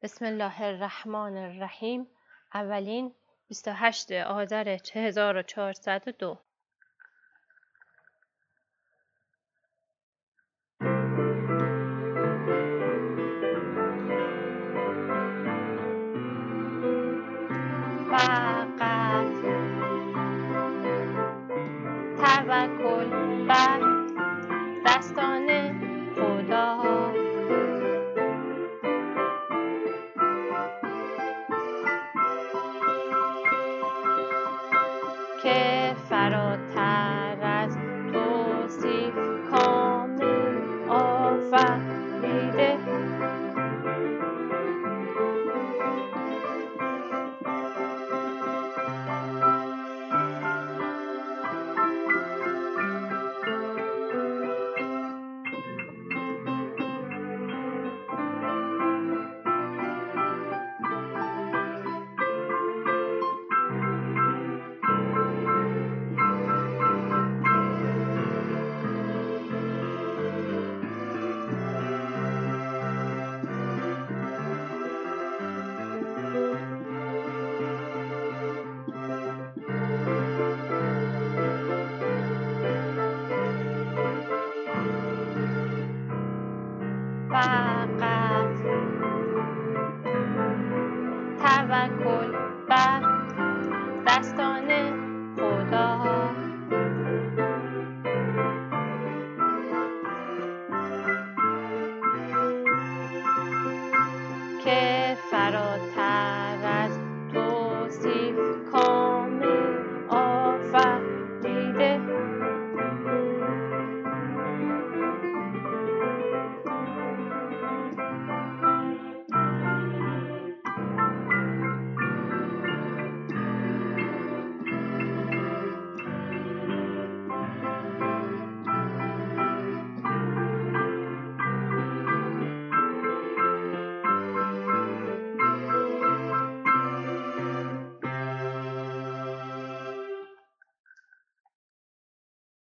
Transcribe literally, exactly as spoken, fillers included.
بسم الله الرحمن الرحیم. اولین بیست و هشتم آذر هزار و چهارصد و دو. فقط توکل بر دستان خدا، که فراتر از توصیف کامل آفریده. فقط توکل بر دستان خدا، که فراتر